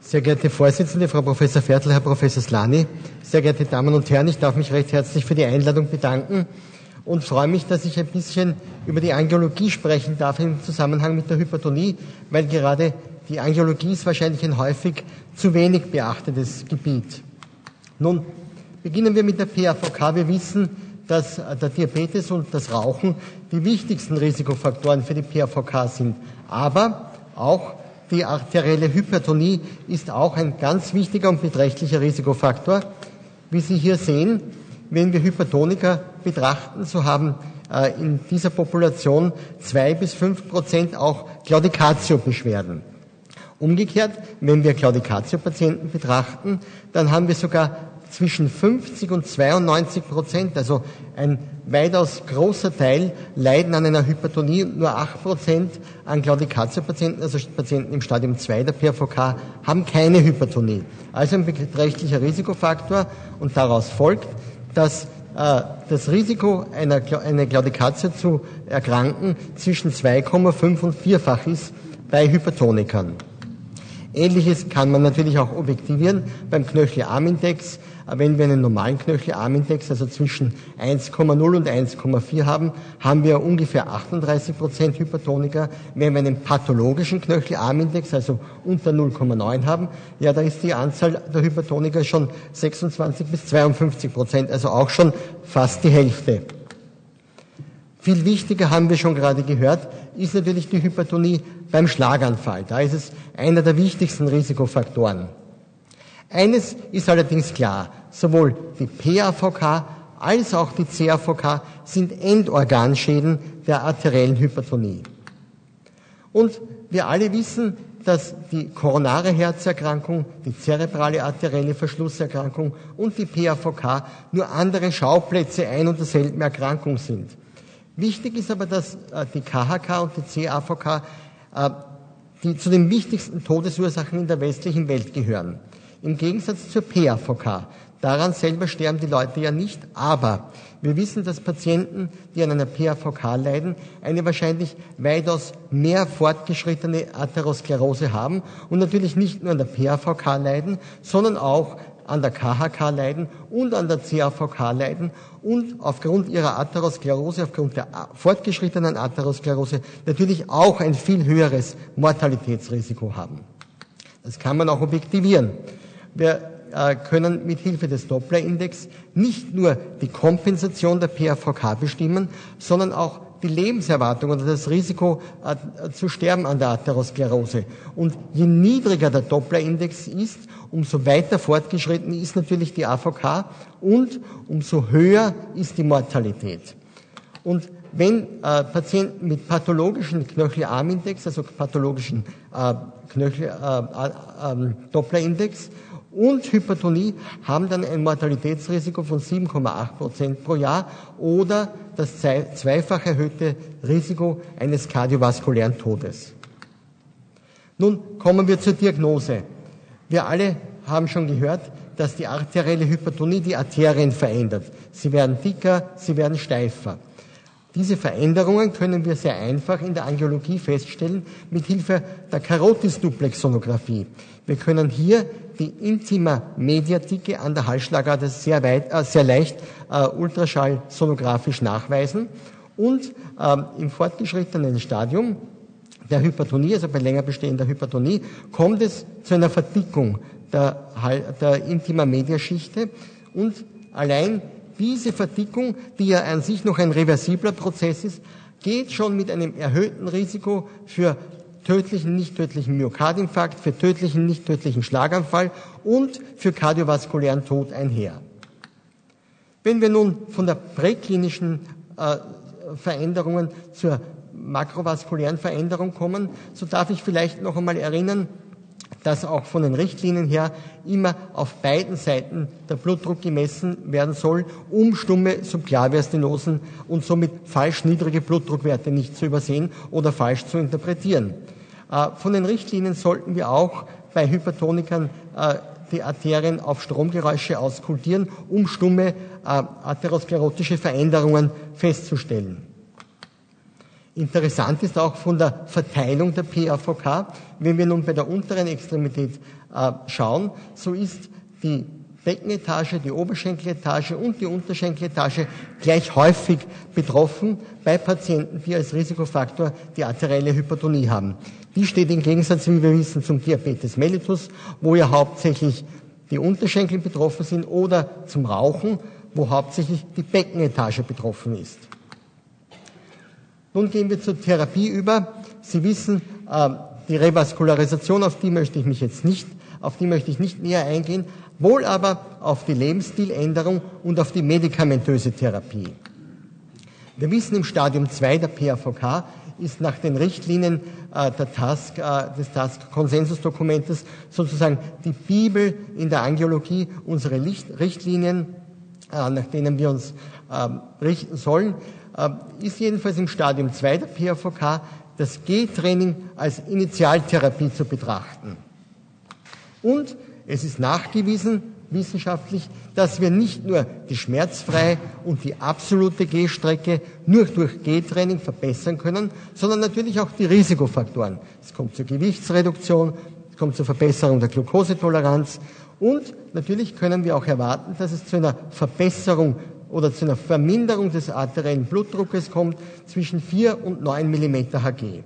Sehr geehrte Vorsitzende, Frau Professor Fertl, Herr Professor Slany, sehr geehrte Damen und Herren, ich darf mich recht herzlich für die Einladung bedanken und freue mich, dass ich ein bisschen über die Angiologie sprechen darf im Zusammenhang mit der Hypertonie, weil gerade die Angiologie ist wahrscheinlich ein häufig zu wenig beachtetes Gebiet. Nun, beginnen wir mit der PAVK. Wir wissen, dass der Diabetes und das Rauchen die wichtigsten Risikofaktoren für die PAVK sind. Aber auch die arterielle Hypertonie ist auch ein ganz wichtiger und beträchtlicher Risikofaktor. Wie Sie hier sehen, wenn wir Hypertoniker betrachten, so haben in dieser Population 2 bis 5% auch Claudicatio-Beschwerden. Umgekehrt, wenn wir Claudicatio-Patienten betrachten, dann haben wir sogar zwischen 50 und 92%, also ein weitaus großer Teil, leiden an einer Hypertonie und nur 8% an Claudicatio-Patienten, also Patienten im Stadium 2 der PAVK, haben keine Hypertonie. Also ein beträchtlicher Risikofaktor und daraus folgt, dass das Risiko, eine Claudicatio zu erkranken, zwischen 2,5 und 4-fach ist bei Hypertonikern. Ähnliches kann man natürlich auch objektivieren beim Knöchelarmindex. Wenn wir einen normalen Knöchelarmindex, also zwischen 1,0 und 1,4 haben, haben wir ungefähr 38% Hypertoniker. Wenn wir einen pathologischen Knöchelarmindex, also unter 0,9 haben, ja, da ist die Anzahl der Hypertoniker schon 26 bis 52%, also auch schon fast die Hälfte. Viel wichtiger, haben wir schon gerade gehört, ist natürlich die Hypertonie beim Schlaganfall. Da ist es einer der wichtigsten Risikofaktoren. Eines ist allerdings klar, sowohl die PAVK als auch die CAVK sind Endorganschäden der arteriellen Hypertonie. Und wir alle wissen, dass die koronare Herzerkrankung, die zerebrale arterielle Verschlusserkrankung und die PAVK nur andere Schauplätze ein und derselben Erkrankung sind. Wichtig ist aber, dass die KHK und die CAVK die zu den wichtigsten Todesursachen in der westlichen Welt gehören. Im Gegensatz zur PAVK. Daran selber sterben die Leute ja nicht, aber wir wissen, dass Patienten, die an einer PAVK leiden, eine wahrscheinlich weitaus mehr fortgeschrittene Atherosklerose haben und natürlich nicht nur an der PAVK leiden, sondern auch an der KHK leiden und an der CAVK leiden und aufgrund ihrer Atherosklerose, aufgrund der fortgeschrittenen Atherosklerose natürlich auch ein viel höheres Mortalitätsrisiko haben. Das kann man auch objektivieren. Wir können mit Hilfe des Doppler-Index nicht nur die Kompensation der PAVK bestimmen, sondern auch die Lebenserwartung oder das Risiko zu sterben an der Atherosklerose. Und je niedriger der Doppler-Index ist, umso weiter fortgeschritten ist natürlich die AVK und umso höher ist die Mortalität. Und wenn Patienten mit pathologischen Knöchelarmindex, also pathologischen Doppler-Index und Hypertonie haben dann ein Mortalitätsrisiko von 7,8% pro Jahr oder das zweifach erhöhte Risiko eines kardiovaskulären Todes. Nun kommen wir zur Diagnose. Wir alle haben schon gehört, dass die arterielle Hypertonie die Arterien verändert. Sie werden dicker, sie werden steifer. Diese Veränderungen können wir sehr einfach in der Angiologie feststellen mit Hilfe der Karotisduplexsonographie. Wir können hier die Intima-Media-Dicke an der Halsschlagader sehr leicht ultraschallsonografisch nachweisen und im fortgeschrittenen Stadium der Hypertonie, also bei länger bestehender Hypertonie, kommt es zu einer Verdickung der Intima-Media-Schichte und allein diese Verdickung, die ja an sich noch ein reversibler Prozess ist, geht schon mit einem erhöhten Risiko für tödlichen, nicht tödlichen Myokardinfarkt, für tödlichen, nicht tödlichen Schlaganfall und für kardiovaskulären Tod einher. Wenn wir nun von der präklinischen Veränderungen zur makrovaskulären Veränderung kommen, so darf ich vielleicht noch einmal erinnern, dass auch von den Richtlinien her immer auf beiden Seiten der Blutdruck gemessen werden soll, um stumme Subklaviastenosen und somit falsch niedrige Blutdruckwerte nicht zu übersehen oder falsch zu interpretieren. Von den Richtlinien sollten wir auch bei Hypertonikern die Arterien auf Stromgeräusche auskultieren, um stumme atherosklerotische Veränderungen festzustellen. Interessant ist auch von der Verteilung der PAVK, wenn wir nun bei der unteren Extremität schauen, so ist die Beckenetage, die Oberschenkeletage und die Unterschenkeletage gleich häufig betroffen bei Patienten, die als Risikofaktor die arterielle Hypertonie haben. Die steht im Gegensatz, wie wir wissen, zum Diabetes mellitus, wo ja hauptsächlich die Unterschenkel betroffen sind, oder zum Rauchen, wo hauptsächlich die Beckenetage betroffen ist. Nun gehen wir zur Therapie über. Sie wissen, die Revaskularisation, auf die möchte ich nicht näher eingehen, wohl aber auf die Lebensstiländerung und auf die medikamentöse Therapie. Wir wissen, im Stadium 2 der PAVK ist nach den Richtlinien des TASC-Konsensusdokumentes sozusagen die Bibel in der Angiologie, unsere Richtlinien, nach denen wir uns richten sollen, ist jedenfalls im Stadium 2 der PAVK das G-Training als Initialtherapie zu betrachten. Und es ist nachgewiesen, wissenschaftlich, dass wir nicht nur die schmerzfreie und die absolute Gehstrecke nur durch Gehtraining verbessern können, sondern natürlich auch die Risikofaktoren. Es kommt zur Gewichtsreduktion, es kommt zur Verbesserung der Glukosetoleranz und natürlich können wir auch erwarten, dass es zu einer Verbesserung oder zu einer Verminderung des arteriellen Blutdruckes kommt zwischen 4 und 9 mm Hg.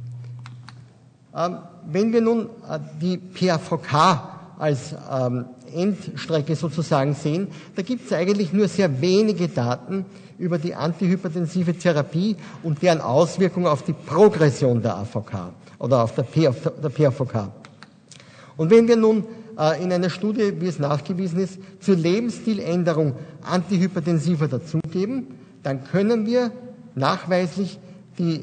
Wenn wir nun die PAVK als Endstrecke sozusagen sehen, da gibt es eigentlich nur sehr wenige Daten über die antihypertensive Therapie und deren Auswirkungen auf die Progression der AVK oder auf der PAVK. Und wenn wir nun in einer Studie, wie es nachgewiesen ist, zur Lebensstiländerung antihypertensiver dazugeben, dann können wir nachweislich die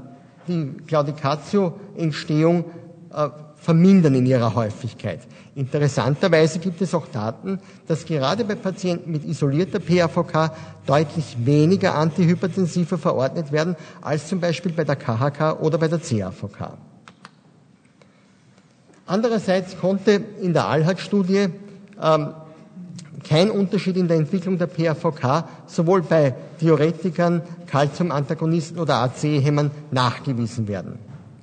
Claudicatio-Entstehung vermindern in ihrer Häufigkeit. Interessanterweise gibt es auch Daten, dass gerade bei Patienten mit isolierter PAVK deutlich weniger Antihypertensive verordnet werden, als zum Beispiel bei der KHK oder bei der CAVK. Andererseits konnte in der ALHAT-Studie kein Unterschied in der Entwicklung der PAVK sowohl bei Diuretikern, Calciumantagonisten oder ACE-Hemmern nachgewiesen werden.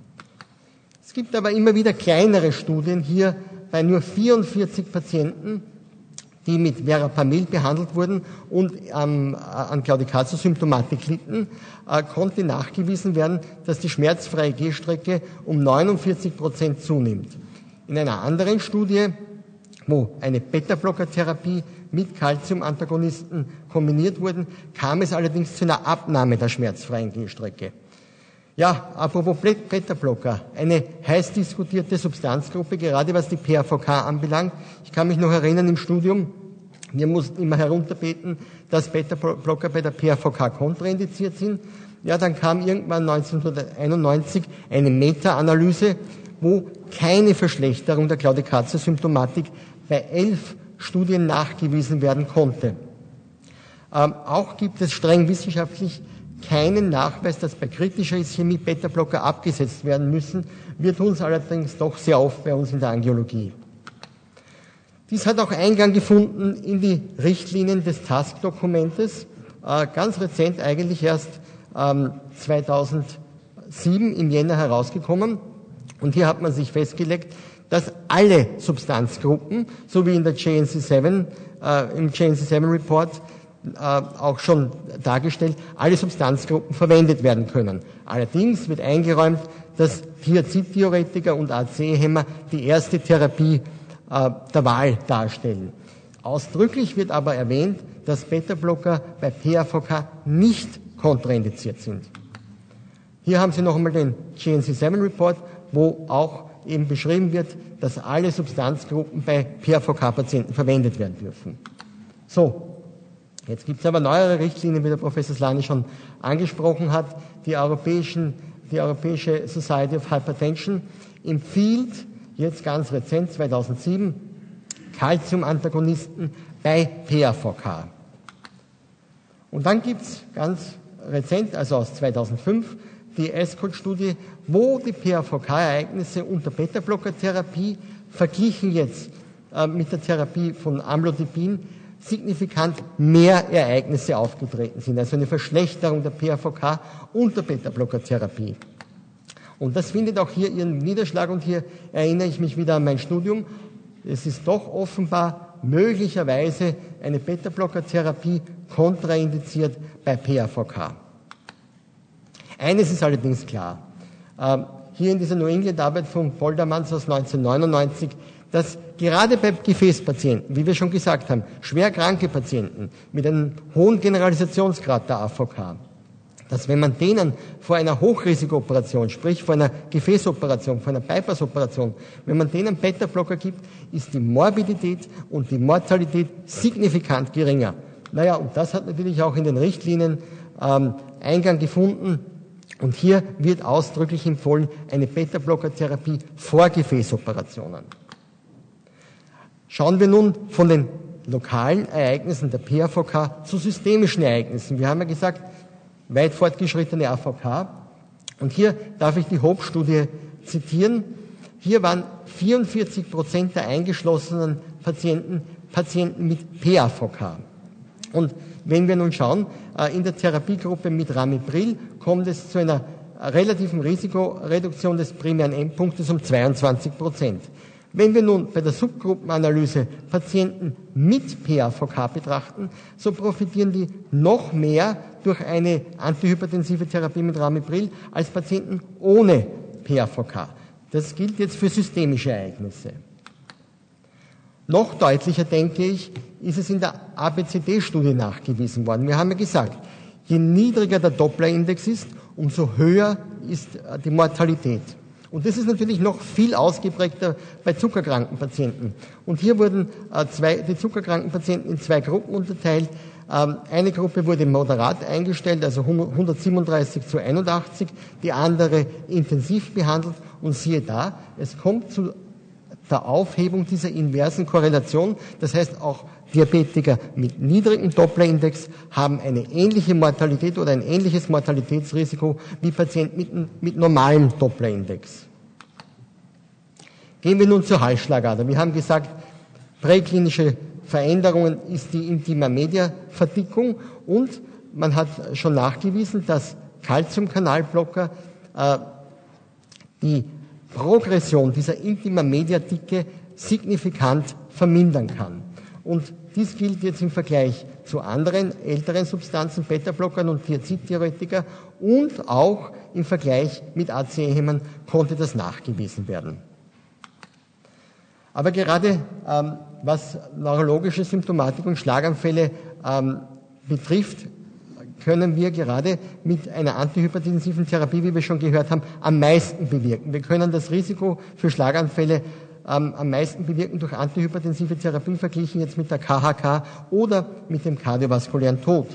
Es gibt aber immer wieder kleinere Studien, hier bei nur 44 Patienten, die mit Verapamil behandelt wurden und an Claudicatio-Symptomatik litten, konnte nachgewiesen werden, dass die schmerzfreie Gehstrecke um 49% zunimmt. In einer anderen Studie, wo eine Beta-Blocker-Therapie mit Calcium-Antagonisten kombiniert wurden, kam es allerdings zu einer Abnahme der schmerzfreien Gehstrecke. Ja, apropos Beta-Blocker, eine heiß diskutierte Substanzgruppe, gerade was die PAVK anbelangt. Ich kann mich noch erinnern im Studium, wir mussten immer herunterbeten, dass Beta-Blocker bei der PAVK kontraindiziert sind. Ja, dann kam irgendwann 1991 eine Meta-Analyse, wo keine Verschlechterung der Claudicatio-Symptomatik bei 11 Studien nachgewiesen werden konnte. Auch gibt es streng wissenschaftlich keinen Nachweis, dass bei kritischer Ischämie Beta-Blocker abgesetzt werden müssen. Wir tun es allerdings doch sehr oft bei uns in der Angiologie. Dies hat auch Eingang gefunden in die Richtlinien des TASC-Dokumentes, ganz rezent eigentlich erst 2007 im Jänner herausgekommen. Und hier hat man sich festgelegt, dass alle Substanzgruppen, so wie in der JNC7, im JNC7-Report auch schon dargestellt, alle Substanzgruppen verwendet werden können. Allerdings wird eingeräumt, dass Thiaziddiuretiker und ACE-Hemmer die erste Therapie der Wahl darstellen. Ausdrücklich wird aber erwähnt, dass Beta-Blocker bei PAVK nicht kontraindiziert sind. Hier haben Sie noch einmal den JNC7-Report, wo auch eben beschrieben wird, dass alle Substanzgruppen bei PAVK-Patienten verwendet werden dürfen. So, jetzt gibt es aber neuere Richtlinien, wie der Professor Slany schon angesprochen hat. Die Europäische Society of Hypertension empfiehlt jetzt ganz rezent 2007 Calcium-Antagonisten bei PAVK. Und dann gibt es ganz rezent, also aus 2005, die ESCOT-Studie, wo die PAVK-Ereignisse unter Beta-Blocker-Therapie verglichen jetzt mit der Therapie von Amlodipin signifikant mehr Ereignisse aufgetreten sind, also eine Verschlechterung der PAVK und der Beta-Blocker-Therapie. Und das findet auch hier ihren Niederschlag, und hier erinnere ich mich wieder an mein Studium. Es ist doch offenbar möglicherweise eine Beta-Blocker-Therapie kontraindiziert bei PAVK. Eines ist allerdings klar. Hier in dieser New England-Arbeit von Poldermans aus 1999, dass gerade bei Gefäßpatienten, wie wir schon gesagt haben, schwer kranke Patienten mit einem hohen Generalisationsgrad der AVK, dass wenn man denen vor einer Hochrisikooperation, sprich vor einer Gefäßoperation, vor einer Bypass-Operation, wenn man denen Beta-Blocker gibt, ist die Morbidität und die Mortalität signifikant geringer. Naja, und das hat natürlich auch in den Richtlinien Eingang gefunden. Und hier wird ausdrücklich empfohlen, eine Beta-Blocker-Therapie vor Gefäßoperationen. Schauen wir nun von den lokalen Ereignissen der PAVK zu systemischen Ereignissen. Wir haben ja gesagt, weit fortgeschrittene AVK. Und hier darf ich die Hope-Studie zitieren. Hier waren 44% der eingeschlossenen Patienten mit PAVK. Und wenn wir nun schauen, in der Therapiegruppe mit Ramipril kommt es zu einer relativen Risikoreduktion des primären Endpunktes um 22%. Wenn wir nun bei der Subgruppenanalyse Patienten mit PAVK betrachten, so profitieren die noch mehr durch eine antihypertensive Therapie mit Ramipril als Patienten ohne PAVK. Das gilt jetzt für systemische Ereignisse. Noch deutlicher, denke ich, ist es in der ABCD-Studie nachgewiesen worden. Wir haben ja gesagt, je niedriger der Doppler-Index ist, umso höher ist die Mortalität. Und das ist natürlich noch viel ausgeprägter bei zuckerkranken Patienten. Und hier wurden die zuckerkranken Patienten in zwei Gruppen unterteilt. Eine Gruppe wurde moderat eingestellt, also 137:81, die andere intensiv behandelt. Und siehe da, es kommt zu der Aufhebung dieser inversen Korrelation. Das heißt, auch Diabetiker mit niedrigem Doppler-Index haben eine ähnliche Mortalität oder ein ähnliches Mortalitätsrisiko wie Patienten mit normalem Doppler-Index. Gehen wir nun zur Halsschlagader. Wir haben gesagt, präklinische Veränderungen ist die Intima-Media-Verdickung, und man hat schon nachgewiesen, dass Calciumkanalblocker die Progression dieser Intima-Media-Dicke signifikant vermindern kann. Und dies gilt jetzt im Vergleich zu anderen älteren Substanzen, Beta-Blockern und Thiazid-Diuretika, und auch im Vergleich mit ACE-Hemmern konnte das nachgewiesen werden. Aber gerade was neurologische Symptomatik und Schlaganfälle betrifft, können wir gerade mit einer antihypertensiven Therapie, wie wir schon gehört haben, am meisten bewirken. Wir können das Risiko für Schlaganfälle am meisten bewirken durch antihypertensive Therapie, verglichen jetzt mit der KHK oder mit dem kardiovaskulären Tod.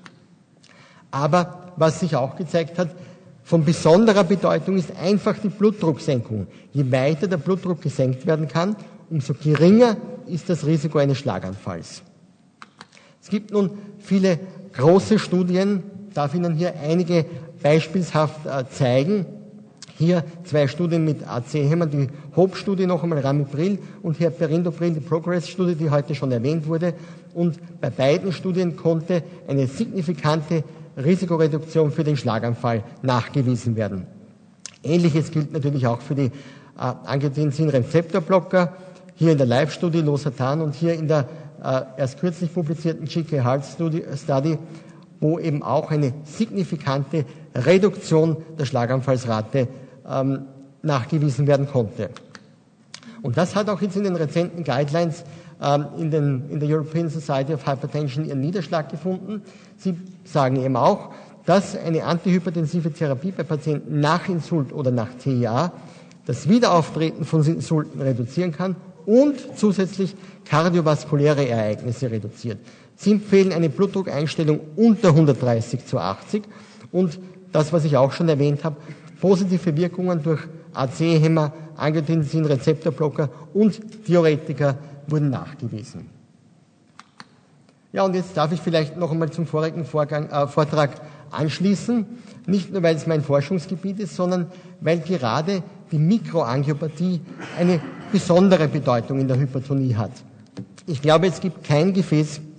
Aber was sich auch gezeigt hat, von besonderer Bedeutung ist einfach die Blutdrucksenkung. Je weiter der Blutdruck gesenkt werden kann, umso geringer ist das Risiko eines Schlaganfalls. Es gibt nun viele große Studien, darf Ihnen hier einige beispielshaft zeigen. Hier zwei Studien mit ACE-Hemmern, die Hope-Studie noch einmal Ramipril und hier Perindopril, die Progress-Studie, die heute schon erwähnt wurde. Und bei beiden Studien konnte eine signifikante Risikoreduktion für den Schlaganfall nachgewiesen werden. Ähnliches gilt natürlich auch für die Angiotensin-Rezeptorblocker, hier in der Live-Studie Losartan und hier in der erst kürzlich publizierten GK Heart Study, wo eben auch eine signifikante Reduktion der Schlaganfallsrate nachgewiesen werden konnte. Und das hat auch jetzt in den rezenten Guidelines in der European Society of Hypertension ihren Niederschlag gefunden. Sie sagen eben auch, dass eine antihypertensive Therapie bei Patienten nach Insult oder nach TIA das Wiederauftreten von Insulten reduzieren kann und zusätzlich kardiovaskuläre Ereignisse reduziert. Sie empfehlen eine Blutdruckeinstellung unter 130/80 und das, was ich auch schon erwähnt habe, positive Wirkungen durch ACE-Hemmer, Angiotensin-Rezeptorblocker und Diuretika wurden nachgewiesen. Ja, und jetzt darf ich vielleicht noch einmal zum vorigen Vortrag anschließen, nicht nur, weil es mein Forschungsgebiet ist, sondern weil gerade die Mikroangiopathie eine besondere Bedeutung in der Hypertonie hat. Ich glaube, es gibt kein Gefäß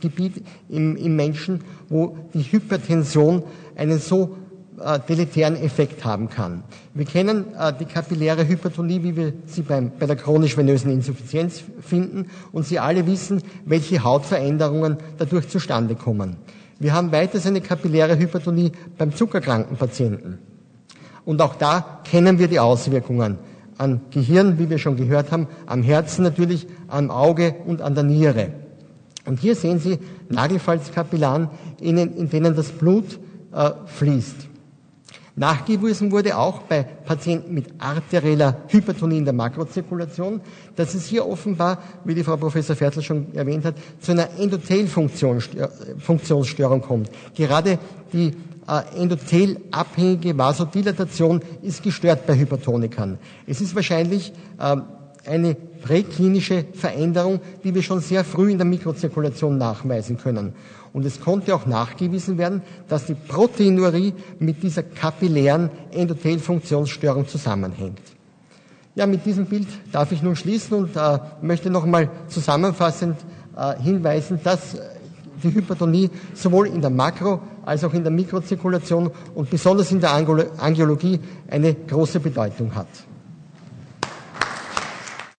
Gebiet im Menschen, wo die Hypertension einen so deletären Effekt haben kann. Wir kennen die kapilläre Hypertonie, wie wir sie bei der chronisch-venösen Insuffizienz finden, und Sie alle wissen, welche Hautveränderungen dadurch zustande kommen. Wir haben weiters eine kapilläre Hypertonie beim zuckerkranken Patienten. Und auch da kennen wir die Auswirkungen an Gehirn, wie wir schon gehört haben, am Herzen natürlich, am Auge und an der Niere. Und hier sehen Sie Nagelfalzkapillaren, in denen das Blut fließt. Nachgewiesen wurde auch bei Patienten mit arterieller Hypertonie in der Makrozirkulation, dass es hier offenbar, wie die Frau Professor Fertl schon erwähnt hat, zu einer Endothelfunktionsstörung kommt. Gerade die endothelabhängige Vasodilatation ist gestört bei Hypertonikern. Es ist wahrscheinlich eine präklinische Veränderung, die wir schon sehr früh in der Mikrozirkulation nachweisen können. Und es konnte auch nachgewiesen werden, dass die Proteinurie mit dieser kapillären Endothelfunktionsstörung zusammenhängt. Ja, mit diesem Bild darf ich nun schließen und möchte noch einmal zusammenfassend hinweisen, dass die Hypertonie sowohl in der Makro- als auch in der Mikrozirkulation und besonders in der Angiologie eine große Bedeutung hat.